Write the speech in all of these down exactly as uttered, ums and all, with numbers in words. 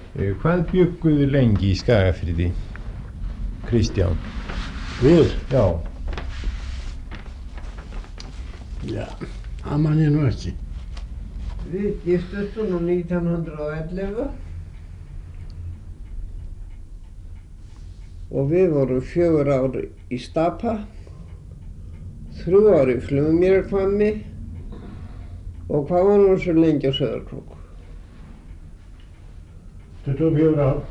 Hvað bjugguðu lengi í Skagafirði, Kristján? Við? Já. Já, það man ég nú ekki. Við giftust nú nítján hundruð og ellefu og við vorum fjögur ár í Stapa, þrjú ár í Flugumýrarhvammi og hvað var nú svo lengi á Sauðárkrók? tuttugu og fjögur ár.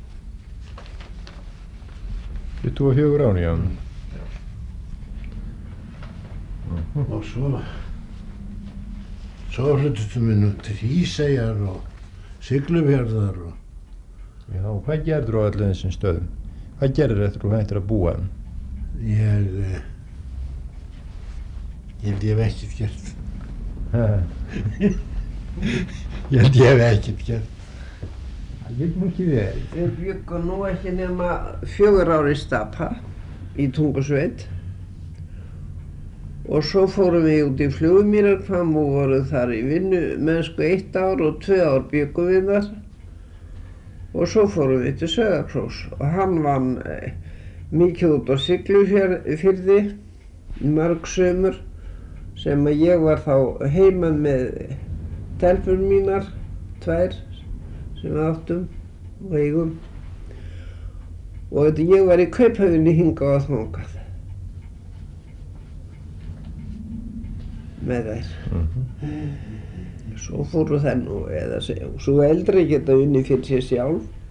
tuttugu og fjögur ár, já. Og svo, svo fluttust við nú til Hríseyjar og Siglufjarðar og... Já, hvað gerður á öllum þessum stöðum? Hvað gerður eftir þú hættir að búa? Ég, eh, ég held ég hef ekkert gert. Ég held ég hef ekkert gert. Það getur nú ekki verið. Við bjuggum nú ekki nema fjögur ár í Stapa, í Tungusveit. Og svo fórum við út í Flugumýrarhvamm og vorum þar í vinnu mennsku eitt ár og tvö ár bjuggum við þar. Og svo fórum við til Sauðárkróks og hann vann eh, mikið út á Siglufirði í mörg sumur sem að ég var þá heima með telpur mínar, tvær sem við áttum og eigum. Og þetta ég var í Kauphöfninni hingað og þangað með þær. Mm-hmm. Svo fóru þær nú, eða segja, svo eldri geta unnið fyrir sér sjálf.